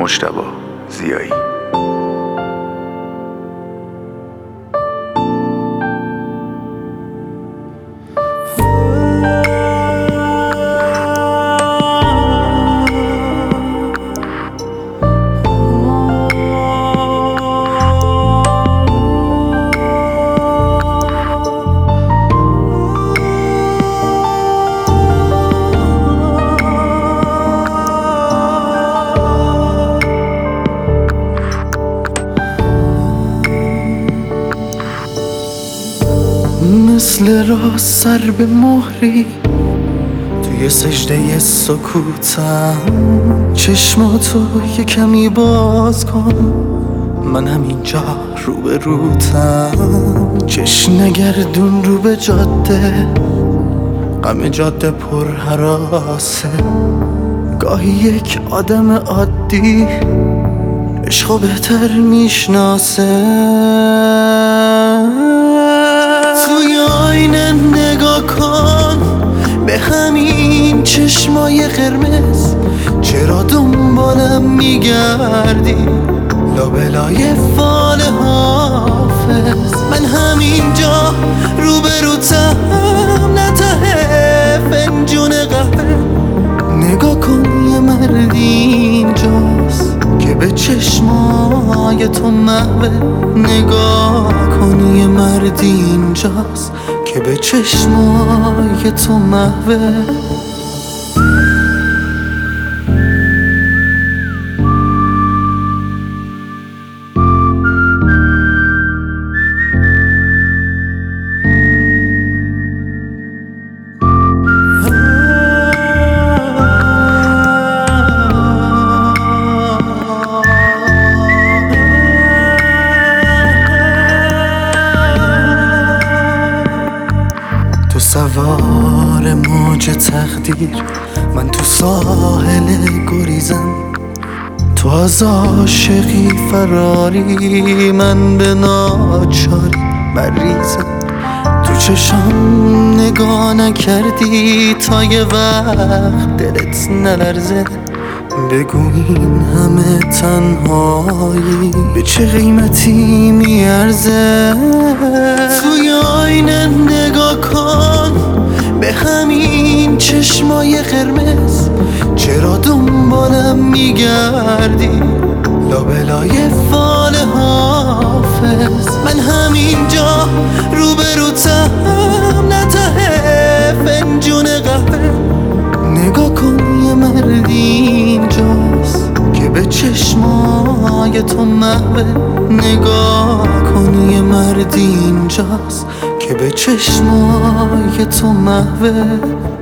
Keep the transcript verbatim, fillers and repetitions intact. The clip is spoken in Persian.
مجتبی زیایی. مثل را سر به مهری توی سجده سکوتم، چشماتو یه کمی باز کن، من همینجا رو به روتم. چشم نگردون رو به جاده، غم جاده پر هراسه. گاهی یک آدم عادی عشقو بهتر میشناسه. توی آینه نگاه کن به همین چشمای قرمز، چرا دنبالم میگردی لابلای فال حافظ؟ من همینجا روبروتم، نه ته فنجون قهوه. نگاه کن یه مرد اینجاست که به چشمای تو محوه. نگاه کن یه مرد اینجاست که به چشمای تو محوه. سوار موج تقدیر، من تو ساحل گریزم. تو از عاشقی فراری، من به ناچاری مریضم. تو چشم نگاه نکردی تا یه وقت دلت نلرزه. بگو این همه تنهایی به چه قیمتی میارزه؟ توی آینه نگاه کن به همین چشمای قرمز، چرا دنبالم میگردی لابلای فال حافظ؟ من همینجا روبروتم، نه ته فنجون قهوه. نگاه کن یه مرد اینجاست که به چشمای تو محوه. نگاه کن یه مرد اینجاست که به چشمای تو محوه.